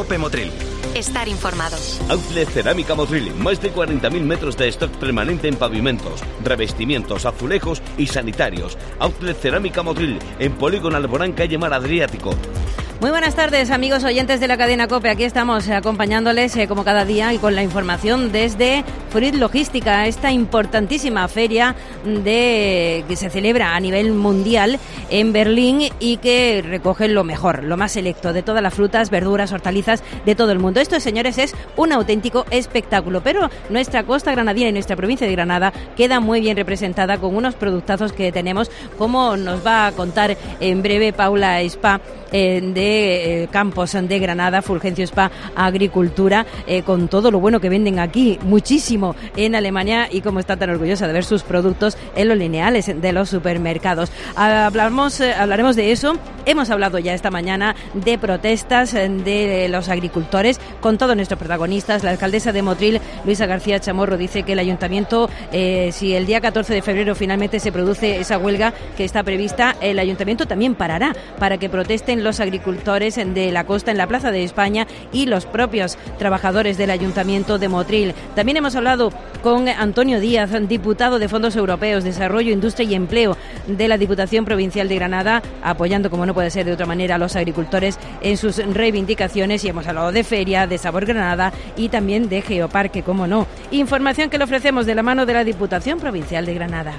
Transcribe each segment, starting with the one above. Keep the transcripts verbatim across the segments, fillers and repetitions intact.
Cope Motril. Estar informados. Outlet Cerámica Motril, más de cuarenta mil metros de stock permanente en pavimentos, revestimientos, azulejos y sanitarios. Outlet Cerámica Motril, en Polígono Alborán, calle Mar Adriático. Muy buenas tardes, amigos oyentes de la cadena COPE. Aquí estamos eh, acompañándoles eh, como cada día y con la información desde Fruit Logística, esta importantísima feria de que se celebra a nivel mundial en Berlín y que recoge lo mejor, lo más selecto de todas las frutas, verduras, hortalizas de todo el mundo. Esto, señores, es un auténtico espectáculo, pero nuestra costa granadina y nuestra provincia de Granada queda muy bien representada con unos productazos que tenemos, como nos va a contar en breve Paula Spa eh, de Eh, Campos de Granada, Fulgencio Spa Agricultura, eh, con todo lo bueno que venden aquí, muchísimo en Alemania, y como está tan orgullosa de ver sus productos en los lineales de los supermercados. Hablamos, eh, hablaremos de eso. Hemos hablado ya esta mañana de protestas de los agricultores con todos nuestros protagonistas. La alcaldesa de Motril, Luisa García Chamorro, dice que el ayuntamiento, eh, si el día catorce de febrero finalmente se produce esa huelga que está prevista, el ayuntamiento también parará para que protesten los agricultores de la costa en la Plaza de España y los propios trabajadores del Ayuntamiento de Motril. También hemos hablado con Antonio Díaz, diputado de Fondos Europeos, Desarrollo, Industria y Empleo de la Diputación Provincial de Granada, apoyando, como no puede ser de otra manera, a los agricultores en sus reivindicaciones, y hemos hablado de feria, de Sabor Granada y también de Geoparque, como no. Información que le ofrecemos de la mano de la Diputación Provincial de Granada.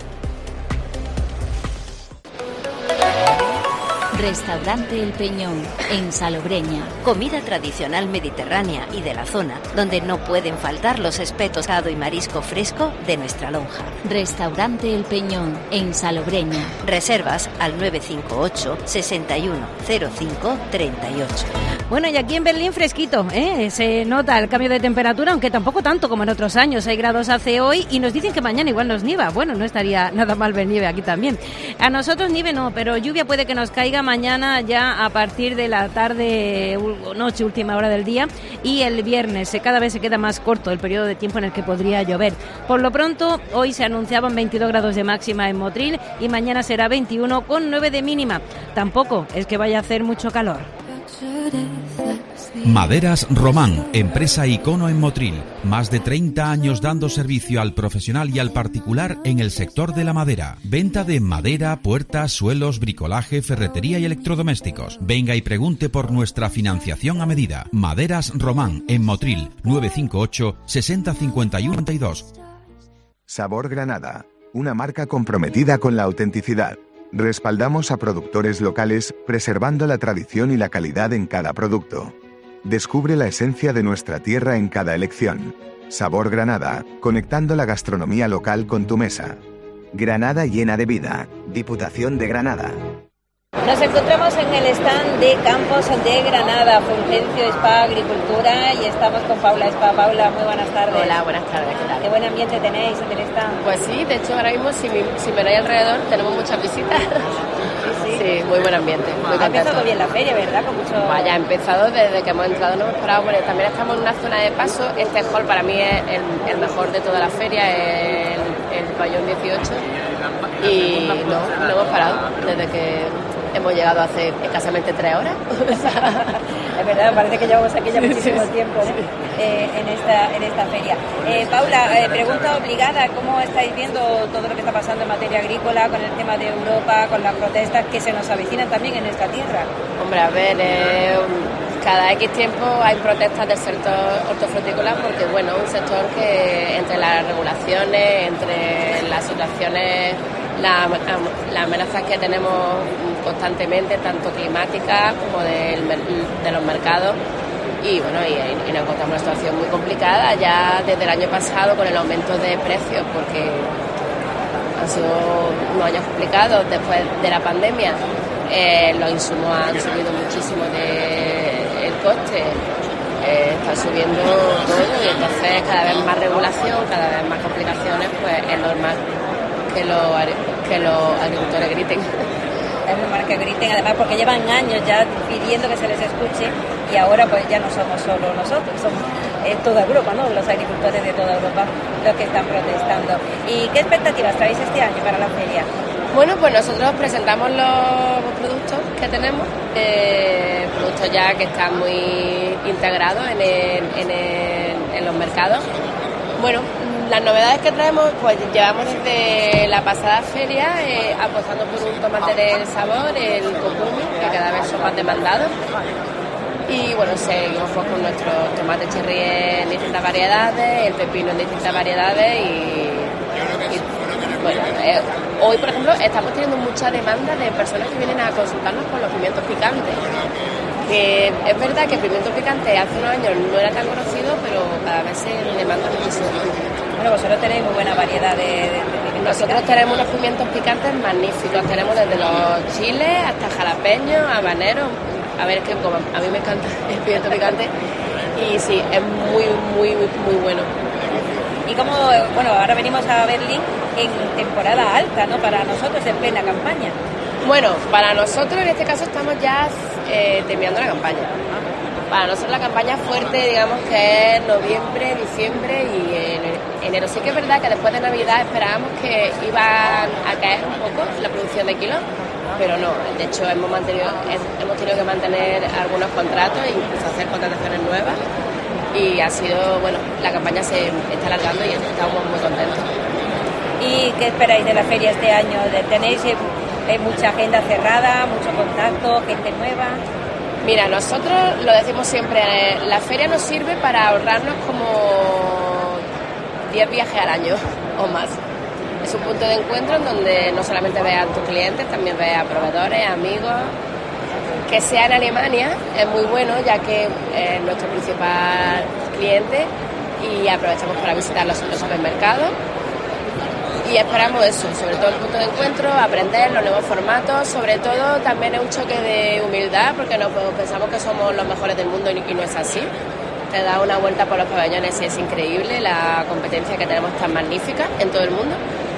Restaurante El Peñón, en Salobreña. Comida tradicional mediterránea y de la zona, donde no pueden faltar los espetos, pescado y marisco fresco de nuestra lonja. Restaurante El Peñón, en Salobreña. Reservas al nueve cinco ocho, sesenta y uno, cero cinco, treinta y ocho. Bueno, y aquí en Berlín fresquito, ¿eh? Se nota el cambio de temperatura, aunque tampoco tanto como en otros años. seis grados hace hoy y nos dicen que mañana igual nos nieva. Bueno, no estaría nada mal ver nieve aquí también. A nosotros nieve no, pero lluvia puede que nos caiga mañana ya a partir de la tarde, noche, última hora del día, y el viernes. Cada vez se queda más corto el periodo de tiempo en el que podría llover. Por lo pronto, hoy se anunciaban veintidós grados de máxima en Motril y mañana será veintiuno con nueve de mínima. Tampoco es que vaya a hacer mucho calor. Maderas Román, empresa icono en Motril. Más de treinta años dando servicio al profesional y al particular en el sector de la madera. Venta de madera, puertas, suelos, bricolaje, ferretería y electrodomésticos. Venga y pregunte por nuestra financiación a medida. Maderas Román, en Motril, nueve cinco ocho, sesenta, cincuenta y uno, noventa y dos. Sabor Granada, una marca comprometida con la autenticidad. Respaldamos a productores locales, preservando la tradición y la calidad en cada producto. Descubre la esencia de nuestra tierra en cada elección. Sabor Granada, conectando la gastronomía local con tu mesa. Granada llena de vida. Diputación de Granada. Nos encontramos en el stand de Campos de Granada, Fulgencio Spa Agricultura, y estamos con Paula Spa. Paula, muy buenas tardes. Hola, buenas tardes. ¿Qué tal? ¿Qué buen ambiente tenéis en el stand? Pues sí, de hecho ahora mismo si, si me doy alrededor tenemos muchas visitas. Sí, sí. Sí, muy buen ambiente. Muy ha empezado bien la feria, ¿verdad? Con mucho... Vaya, ha empezado desde que hemos entrado, no hemos parado. Bueno, también estamos en una zona de paso. Este hall para mí es el, el mejor de toda la feria, el, el pabellón dieciocho. Y no, no hemos parado desde que hemos llegado hace escasamente tres horas. Es verdad, parece que llevamos aquí ya muchísimo tiempo, ¿no? eh, en esta en esta feria. Eh, Paula, eh, pregunta obligada, ¿cómo estáis viendo todo lo que está pasando en materia agrícola con el tema de Europa, con las protestas que se nos avecinan también en nuestra tierra? Hombre, a ver, eh, cada X tiempo hay protestas del sector hortofrutícola porque, bueno, un sector que entre las regulaciones, entre las situaciones, las la amenazas que tenemos constantemente, tanto climáticas como del, de los mercados, y bueno, y, y nos encontramos una situación muy complicada ya desde el año pasado con el aumento de precios, porque han sido unos años complicados después de la pandemia. Eh, los insumos han subido muchísimo de el coste, eh, está subiendo todo, y entonces cada vez más regulación, cada vez más complicaciones, pues es normal que los, que los agricultores griten. Es normal que griten, además porque llevan años ya pidiendo que se les escuche, y ahora pues ya no somos solo nosotros, somos eh, toda Europa, ¿no? Los agricultores de toda Europa los que están protestando. ¿Y qué expectativas traéis este año para la feria? Bueno, pues nosotros presentamos los productos que tenemos, eh, productos productos ya que están muy integrados en, el, en, el, en los mercados. Bueno, las novedades que traemos, pues llevamos desde la pasada feria eh, apostando por un tomate del sabor, el kokumi, que cada vez son más demandados. Y bueno, seguimos pues, con nuestro tomate cherry en distintas variedades, el pepino en distintas variedades y, y bueno, eh, hoy por ejemplo estamos teniendo mucha demanda de personas que vienen a consultarnos con los pimientos picantes. Que es verdad que el pimiento picante hace unos años no era tan conocido, pero cada vez se demanda muchísimo. Bueno, vosotros tenéis muy buena variedad de, de, de Nosotros tenemos unos pimientos picantes magníficos. Tenemos desde los chiles hasta jalapeños, habaneros. A ver, es que como a mí me encanta el pimiento picante y sí, es muy, muy, muy, muy bueno. Y como, bueno, ahora venimos a Berlín en temporada alta, ¿no? Para nosotros, en plena campaña. Bueno, para nosotros en este caso estamos ya eh, terminando la campaña. Para nosotros la campaña fuerte, digamos que es noviembre, diciembre y enero. Sí que es verdad que después de Navidad esperábamos que iban a caer un poco la producción de kilos, pero no. De hecho, hemos, mantenido, hemos tenido que mantener algunos contratos e incluso hacer contrataciones nuevas. Y ha sido, bueno, la campaña se está alargando y estamos muy contentos. ¿Y qué esperáis de la feria este año? ¿Tenéis eh, mucha agenda cerrada, mucho contacto, gente nueva? Mira, nosotros lo decimos siempre, eh, la feria nos sirve para ahorrarnos como diez viajes al año o más. Es un punto de encuentro en donde no solamente veas a tus clientes, también veas a proveedores, amigos. Que sea en Alemania es muy bueno, ya que es nuestro principal cliente y aprovechamos para visitar los, los supermercados. Y esperamos eso, sobre todo el punto de encuentro, aprender los nuevos formatos, sobre todo también es un choque de humildad porque no pues, pensamos que somos los mejores del mundo y, y no es así. Te da una vuelta por los pabellones y es increíble la competencia que tenemos tan magnífica en todo el mundo.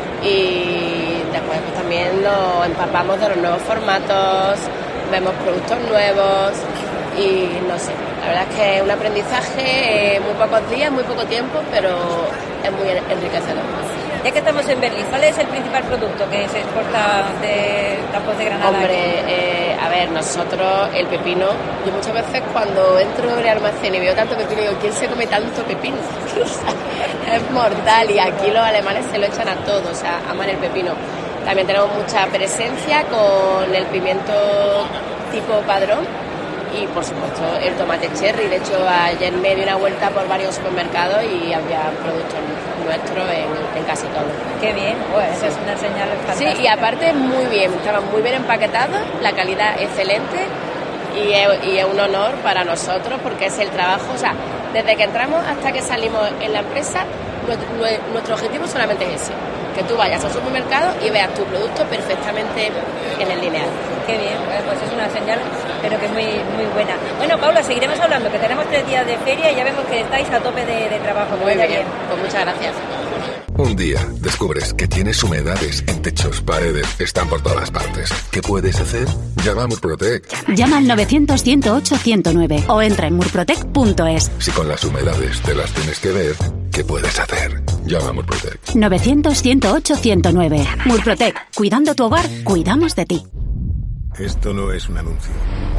Y después pues, también nos empapamos de los nuevos formatos, vemos productos nuevos y no sé, la verdad es que es un aprendizaje, eh, muy pocos días, muy poco tiempo, pero es muy enriquecedor. Ya que estamos en Berlín, ¿cuál es el principal producto que se exporta de Campos de Granada? Hombre, eh, a ver, nosotros el pepino, yo muchas veces cuando entro en el almacén y veo tanto pepino, digo, ¿quién se come tanto pepino? Es mortal y aquí los alemanes se lo echan a todo, o sea, aman el pepino. También tenemos mucha presencia con el pimiento tipo padrón y por supuesto el tomate cherry. De hecho ayer me di una vuelta por varios supermercados y había productos nuestros en, en casi todo. Qué bien, pues esa es una señal fantástica. Sí, y aparte muy bien, estaban muy bien empaquetados, la calidad excelente y es, y es un honor para nosotros porque es el trabajo, o sea, desde que entramos hasta que salimos en la empresa, nuestro, nuestro objetivo solamente es ese. Que tú vayas al supermercado y veas tu producto perfectamente en el lineal. Qué bien, pues es una señal, pero que es muy, muy buena. Bueno, Paula, seguiremos hablando, que tenemos tres días de feria y ya vemos que estáis a tope de, de trabajo. Muy bien, bien, pues muchas gracias. Un día descubres que tienes humedades en techos, paredes, están por todas partes. ¿Qué puedes hacer? Llama a Murprotec. Llama al novecientos, ciento ocho, ciento nueve o entra en murprotec punto es. Si con las humedades te las tienes que ver, ¿qué puedes hacer? Llama a Murprotec. novecientos, ciento ocho, ciento nueve. Murprotec. Cuidando tu hogar, cuidamos de ti. Esto no es un anuncio.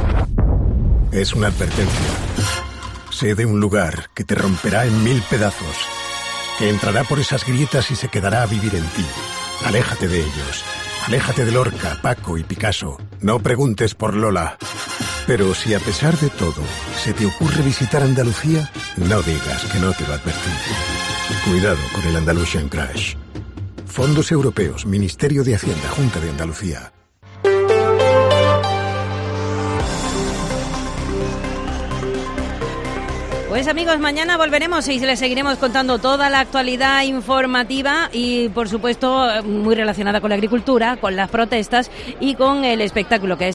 Es una advertencia. Sé de un lugar que te romperá en mil pedazos, que entrará por esas grietas y se quedará a vivir en ti. Aléjate de ellos. Aléjate de Lorca, Paco y Picasso. No preguntes por Lola. Pero si a pesar de todo se te ocurre visitar Andalucía, no digas que no te lo advertí. Cuidado con el Andalusian Crash. Fondos Europeos, Ministerio de Hacienda, Junta de Andalucía. Pues amigos, mañana volveremos y les seguiremos contando toda la actualidad informativa y por supuesto muy relacionada con la agricultura, con las protestas y con el espectáculo que es